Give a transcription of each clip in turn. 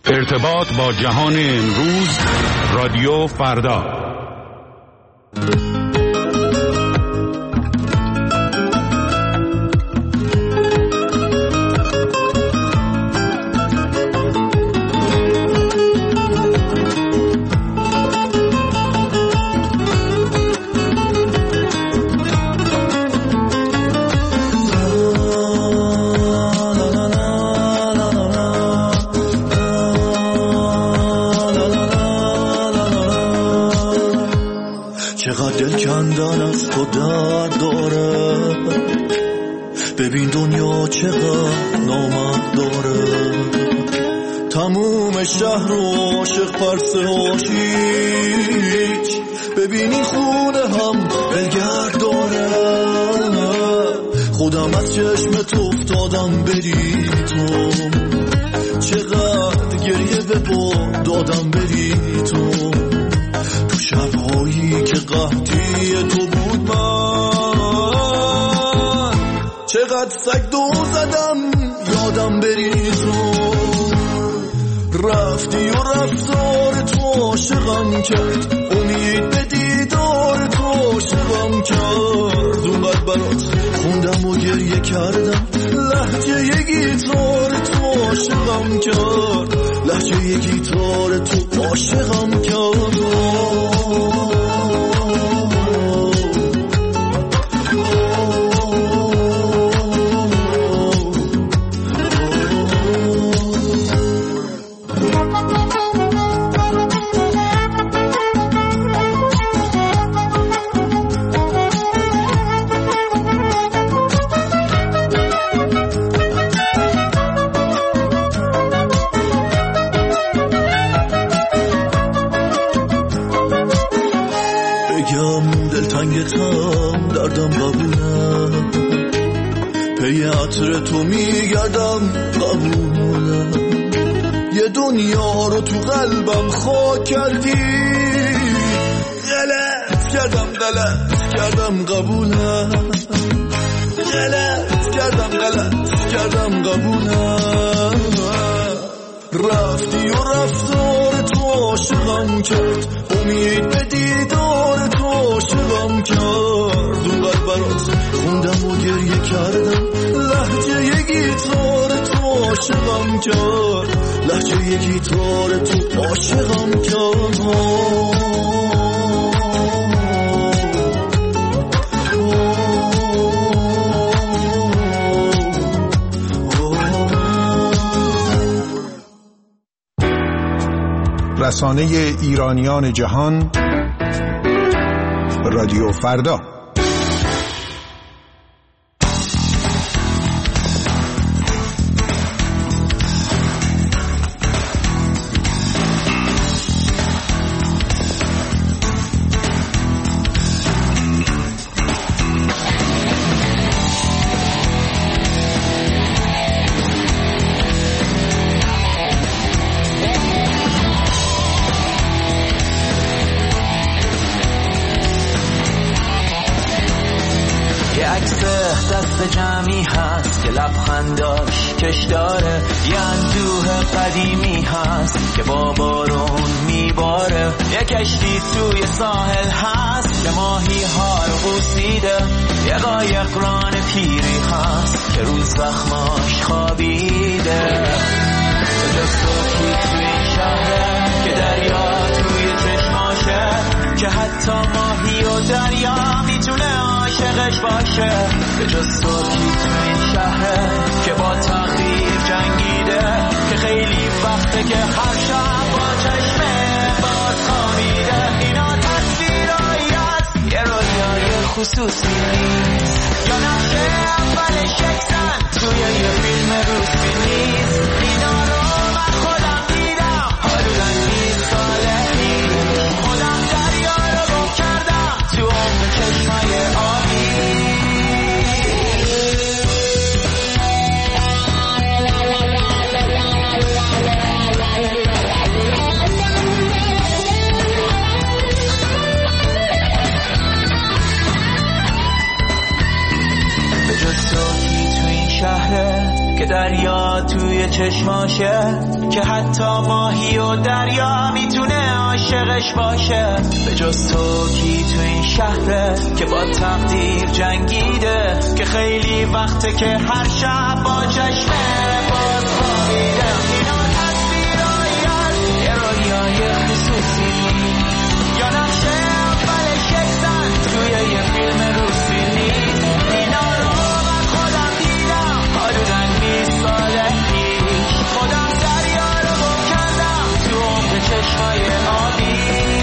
ارتباط با جهان امروز، رادیو فردا. چقدر دل کندن از تو درد داره، ببین دنیا چقدر نامرد داره. تموم شهر و عاشق پرسه هیچ، ببین این خونه هم بلگرد داره. خودم از چشم تو افتادم بری تو، چقدر گریه به با دادم بری تو. شبهایی که قحطی تو بود من، چقدر سگ دور زدم یادم بری تو. رفتی و رفتار تو عاشقم کرد، امید به دیدار تو عاشقم کرد. اونقدر برات خوندم و گریه کردم، لحجه یه گیتار تو عاشقم کرد، لحجه یه گیتار تو عاشقم کرد. دلتنگتم دردم قبوله، پی عطر تو میگردم قبوله. یه دنیا رو تو قلبم خاک کردی، غلط کردم قبوله. غلط کردم قبوله. رفتی و رفتار تو عاشقم کرد، امید به دیدار تو عاشقم کرد. اونقدر برات خوندم و گریه کردم، لحجه یه گیتار تو عاشقم کرد، لحجه یه گیتار تو عاشقم کرد. رسانه ایرانیان جهان، رادیو فردا. دست جمعی هست که لبخنداش کش داره، یه اندوه قدیمی هست که با بارون میباره. یه کشتی توی ساحل هست که ماهی ها رو بوسیده، یه قایق ران پیری هست که روز زخماش خوابیده. جز صبحی توی این شهره که دریا توی چشماشه، که حتی ماهی و دریا میتونه عاشقش باشه. به جز صبحی تو این شهره که با تقدیر جنگیده، که خیلی وقته که هر شب با چشمه باز خوابیده. اینا تصویرهایی هست، یه رویای خصوصی نیست، یا نقشه اول شکسن توی یه فیلم روسی نیست. اینا رو من خودم دیدم حدوداً 20 ساله پیش، خودم دریا رو گم کردم تو عمق چشمای آبی. که دریا چشماشه که حتی ماهی و دریا میتونه عاشقش باشه. به جز تو کی تو این شهره که با تقدیر جنگیده، که خیلی وقته که هر شب با چشمه باز خوابیده. اینا تصویرهایی هست یه رویای خصوصی یا نقشه اولش یک زن توی یه فیلم روسی نیست. اینا رو من خودم دیدم حدوداً 20 سال پیش. خودم دریا رو گم کردم تو عمق چشمای آبی.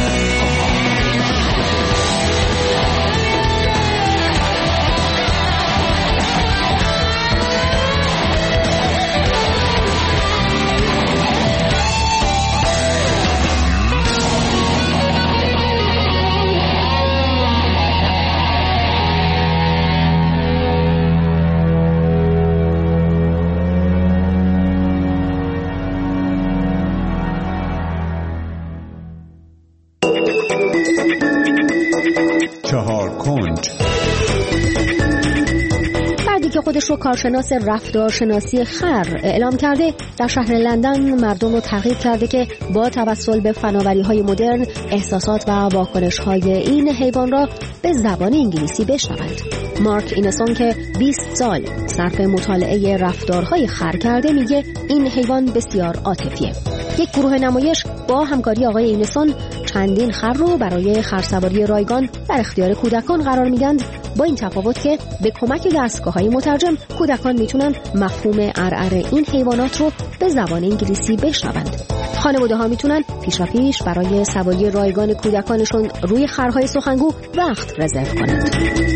مردی که خودش رو کارشناس رفتارشناسی خر اعلام کرده در شهر لندن مردم رو ترغیب کرده که با توسل به فناوری‌های مدرن احساسات و واکنش‌های این حیوان را به زبان انگلیسی بشنوند. مارک اینسون که 20 سال صرف مطالعه رفتارهای خر کرده میگه این حیوان بسیار عاطفیه. یک گروه نمایش با همکاری آقای اینسون چندین خر رو برای خرسواری رایگان در اختیار کودکان قرار میدن، با این تفاوت که به کمک دستگاه‌های مترجم کودکان میتونن مفهوم عرعر این حیوانات رو به زبان انگلیسی بشنوند. خانواده‌ها میتونن پیشاپیش برای سواری رایگان کودکانشون روی خرهای سخنگو وقت رزرو کنند.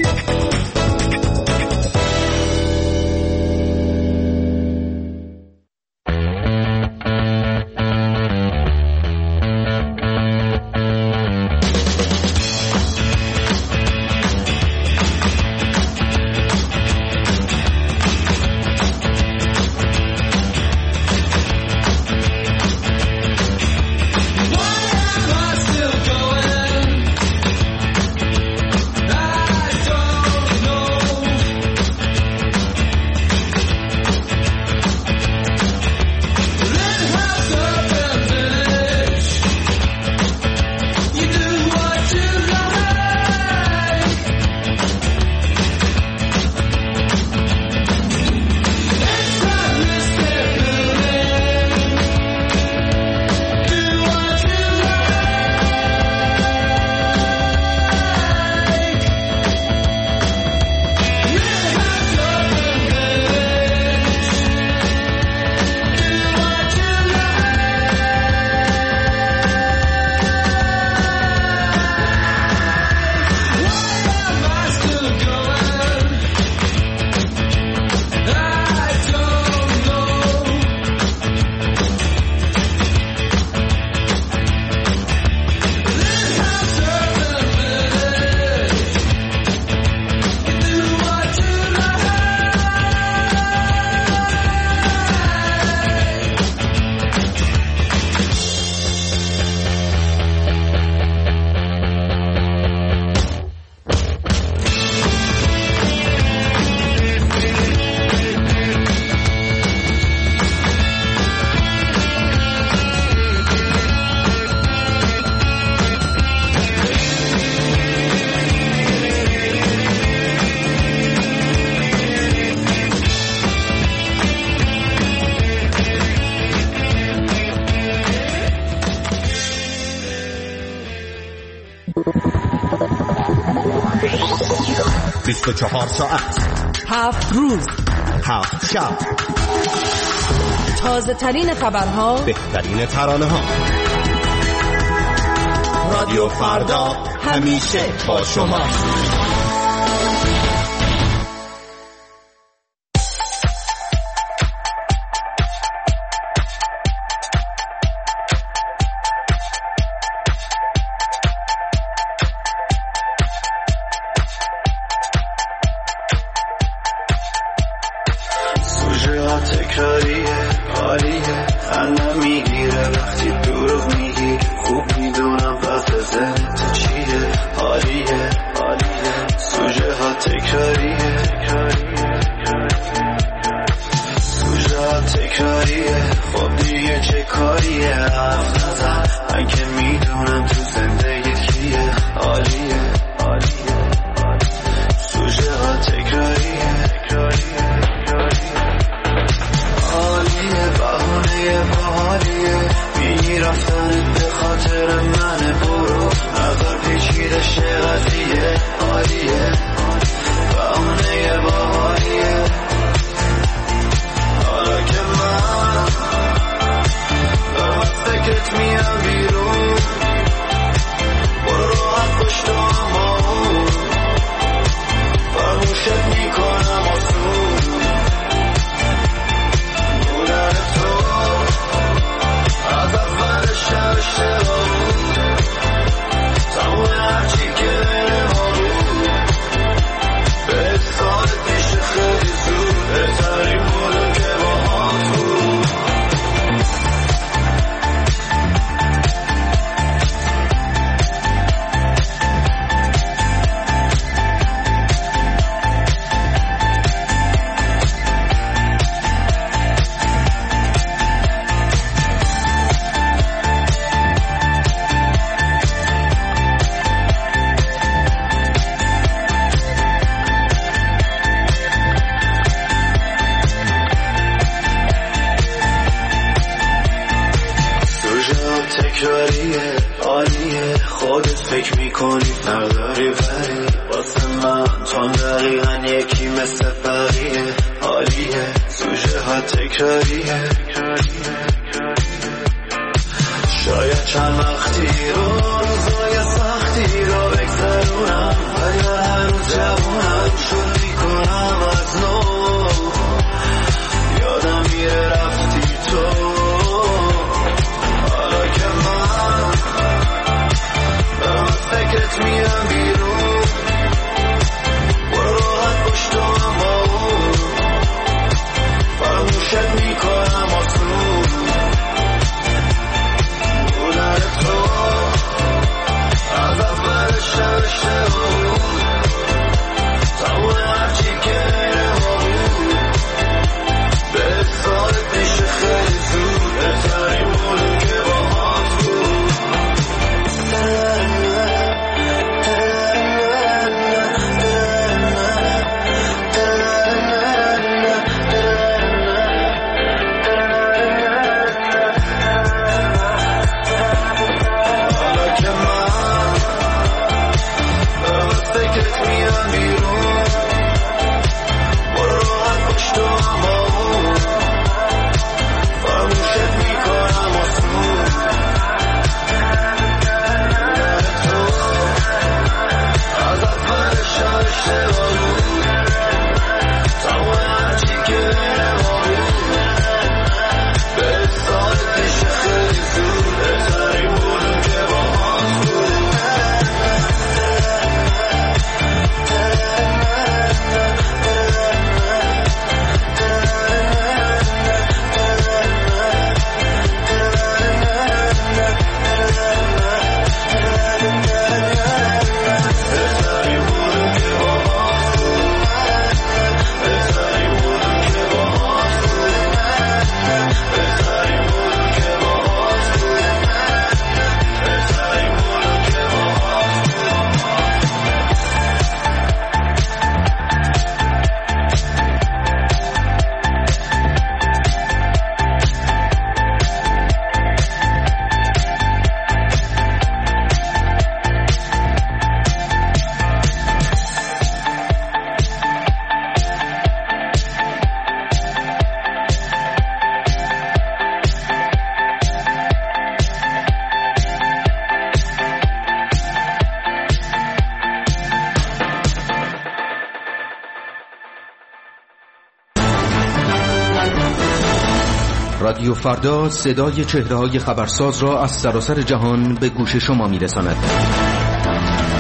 ساعت 7 روز 7 شب، تازه ترین خبرها، بهترین ترانه ها. رادیو فردا همیشه با شما. تکراریه دیگه چه کاریه حرف نزن من که میدونم تو زندگیت کیه عالیه سوژه ها تکراریه عالیه بهونه باحالیه میگی رفتنت به خاطر منه برو نظر پیچیده قضیه عالیه بهونه باحالیه حالا که من دارم از فکرت میام بیرون برو راحت باش تو اما فراموشت میکنم آسون بودن تو از اول شب اشتباه بود تمام هرچی که بین ما بود به سالت میشه خیلی زود بهترین بودم که با هم بود تکراریه عالیه خودت فکر میکنی فرق داری ولی واسه من تو دقیقا یکی مثل بقیه عالیه سوژه ها تکراریه شاید چند وقتی روزای سختی رو بگذرونم ولی هر روز جوونم شروع میکنم از نو یادم میره رفتی تو فکرت میام بیرون برو راحت باش تو اما فراموشت میکنم آسون بودن تو از اول شب اشتباه بود تمام هرچی که بین ما بود به سالت میشه خیلی زود بهترین بودم که با هم بود رادیو فردا صدای چهره‌های خبرساز را از سراسر جهان به گوش شما می‌رساند.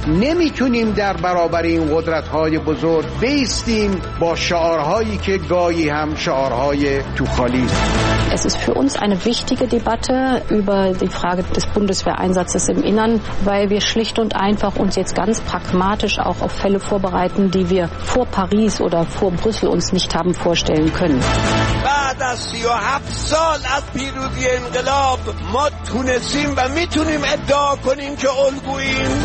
نمیتونیم در برابر این قدرت‌های بزرگ بایستیم با شعارهایی که گاهی هم شعارهای توخالی است. Es ist für uns eine wichtige Debatte über die Frage des Bundeswehreinsatzes im Innern, weil wir schlicht und einfach uns jetzt ganz pragmatisch auch auf Fälle vorbereiten, die wir vor Paris oder vor Brüssel uns nicht haben vorstellen können. بعد از 37 سال از پیروزی انقلاب ما تونستیم و میتونیم ادعا کنیم که الگوییم.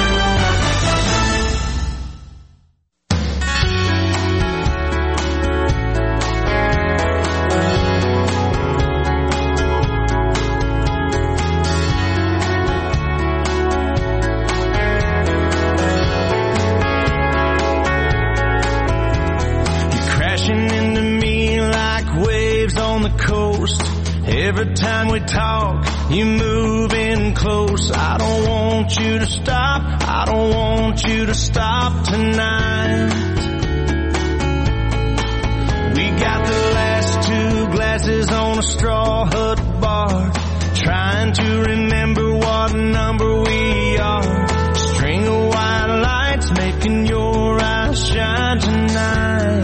Every time we talk, you're moving close. I don't want you to stop. I don't want you to stop tonight. We got the last 2 glasses on a straw hut bar, trying to remember what number we are. String of white lights making your eyes shine tonight.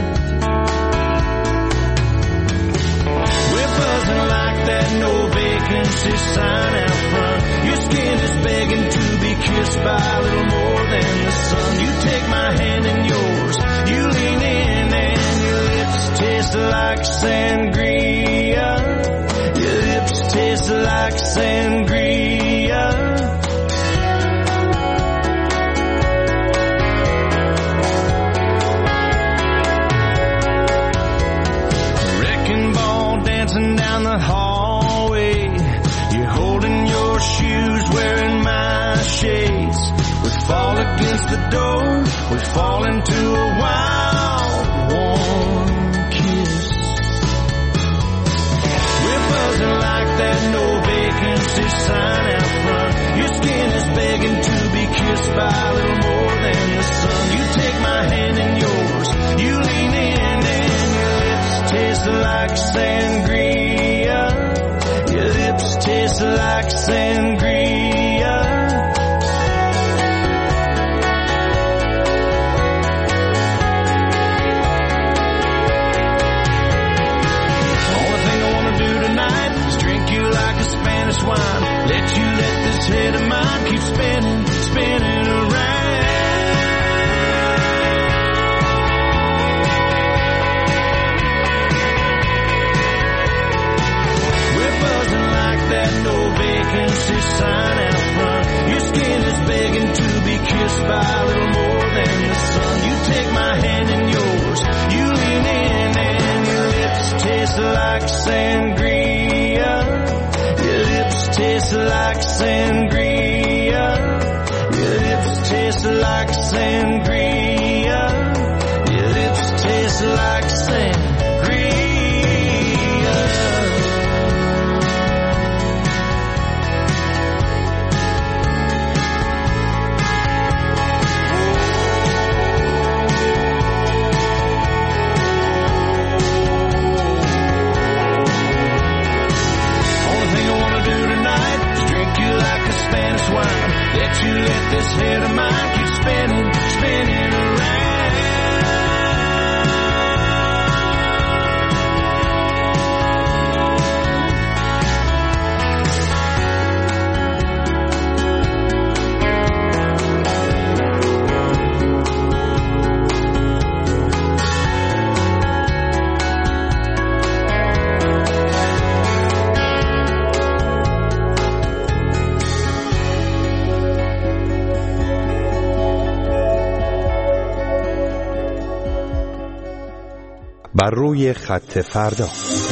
No vacancy sign out front. Your skin is begging to be kissed by a little more than the sun. You take my hand in yours, you lean in and your lips taste like sangria. Your lips taste like sangria. Wrecking ball dancing down the hall. Shoes wearing my shades. We fall against the door. We fall into a wild, warm kiss. We're buzzing like that no vacancy sign out front. Your skin is begging to be kissed by a little more than the sun. You take my hand in yours. You lean in and your lips taste like sangria. Your lips taste like sangria. Only thing I wanna do tonight is drink you like a Spanish wine. Let you let this head of mine keep spinning, spinning around. That no vacancy sign out front. Your skin is begging to be kissed by a little more than the sun. You take my hand in yours. You lean in and your lips taste like sangria. Your lips taste like sangria. Your lips taste like sangria. Your lips taste like sangria. Spanish wine. Let you let this head of mine keep spinning, spinning around. بر روی خط فردا.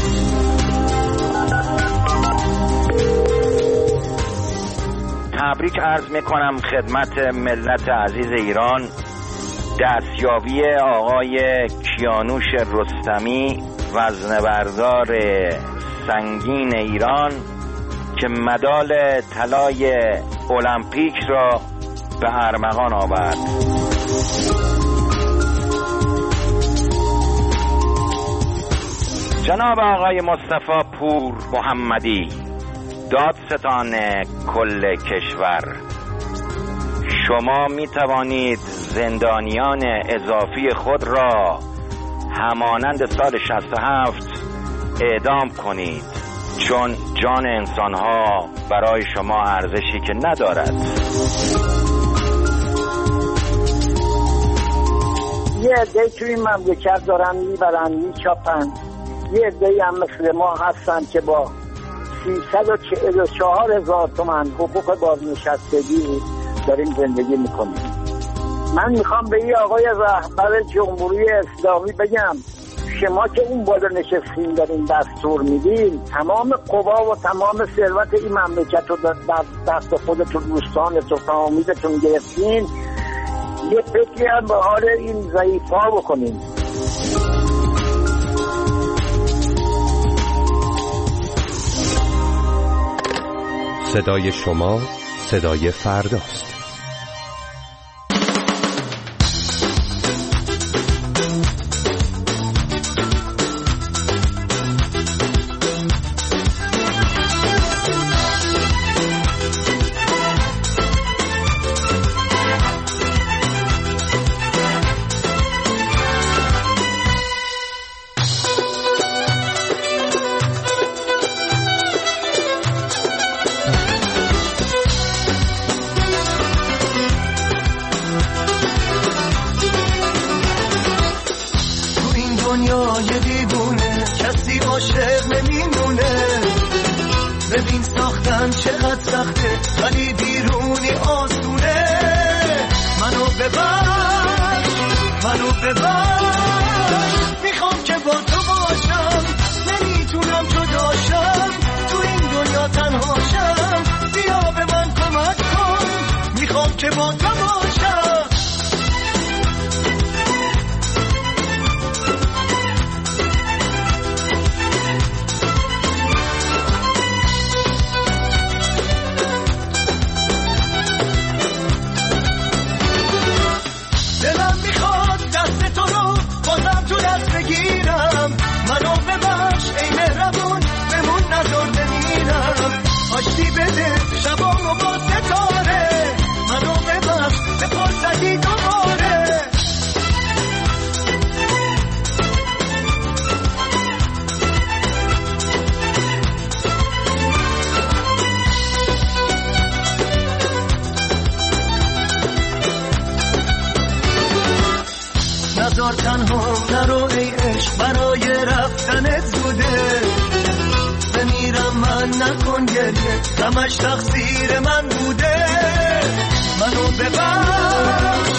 تبریک عرض میکنم خدمت ملت عزیز ایران دستیابی آقای کیانوش رستمی وزنه‌بردار سنگین ایران که مدال طلای المپیک را به ارمغان آورد. جناب آقای مصطفی پور محمدی دادستان کل کشور، شما می توانید زندانیان اضافی خود را همانند سال 67 اعدام کنید، چون جان انسانها برای شما ارزشی که ندارد. یه عده توی این مملکت دارن میبرن میچاپن، یه عده هم مثل ما هستن که با 344,000 تومان حقوق بازنشستگی داریم زندگی میکنیم. من میخوام به این آقای رهبر جمهوری اسلامی بگم، شما که اون بالا نشستین دارین دستور میدین، تمام قوا و تمام ثروت این مملکت رو در دست خودتون، دوستانتون، فامیلتون گرفتین، یه فکری هم به حال این ضعیف‌ها بکنین. صدای شما صدای فرداست. دنیای دیوونه کسی عاشق نمیمونه، ببین ساختن چقدر سخته ولی بیرونی آسونه. منو ببر میخوام که با تو باشم، نمیتونم جداشم، تو این دنیا تنهاشم، بیا به من کمک کن، میخوام که با تو باشم. دلم میخواد دست تو رو بازم تو دست بگیرم، منو ببخش ای مهربون، بمون نذار بمیرم، آشتی بده شبامو با ستاره، منو ببخش به فرصتی دوباره. نذار تنها نرو ای عشق، برای رفتنت زوده، بمیرم من نکن گریه، غمش تقصیر من بوده. منو ببخش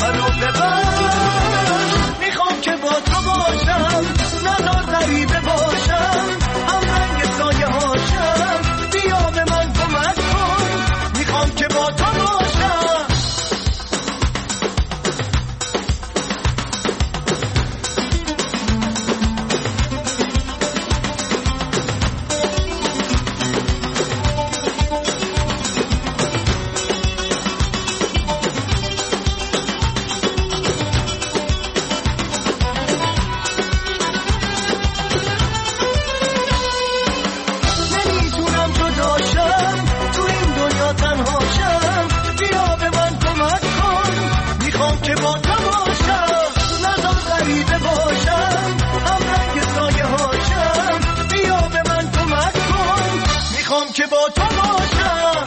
میخوام که با تو باشم، نذار غریبه باشم، هم رنگ سایه هاشم، بیا به من کمک کن، میخوام که با تو باشم. که با تو باشم.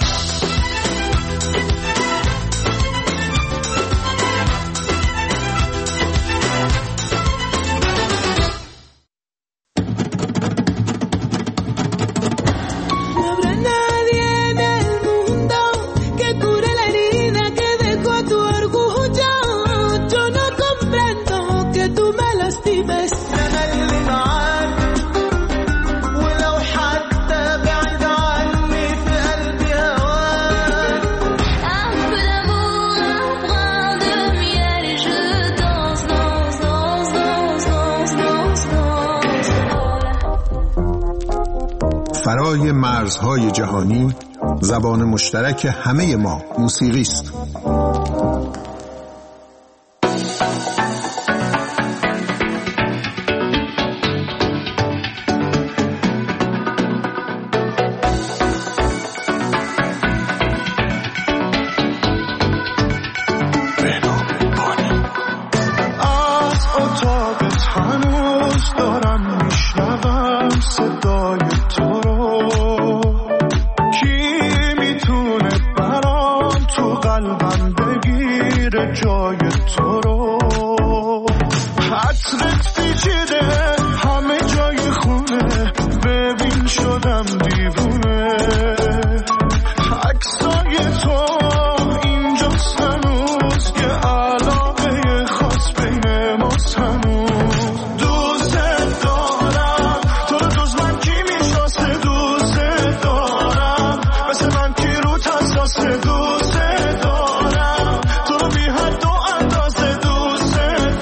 فرای مرزهای جهانی، زبان مشترک همه ما موسیقی است. کی میتونه برام تو قلبم بگیره جای تو رو؟ حسرت پیچیده همه جای خونه، ببین شدم دیوونه. عکسای تو اینجاست هنوز، که علاقه خاص بین ماست هنوز. دوست دارم تو رو، جز من کی میشناسه؟ دوست دارم مثل من کی رو حساسه؟ دوست دارم تو رو بی حد و اندازه. دوست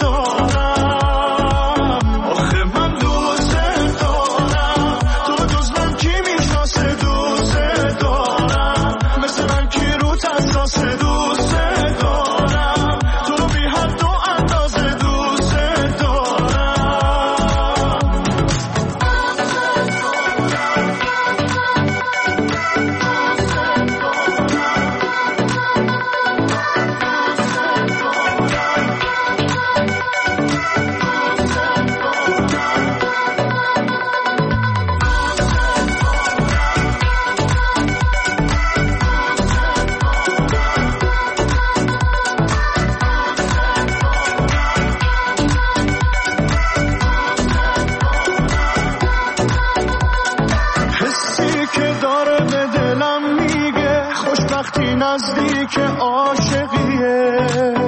دارم آخه من دوست دارم تو رو، جز من کی میشناسه؟ دوست دارم مثل من کی رو حساسه؟ دوست دارم تو رو بی حد و اندازه. دوست دارم. حسی که داره به دلم میگه خوشبختی نزدیک عاشقیه.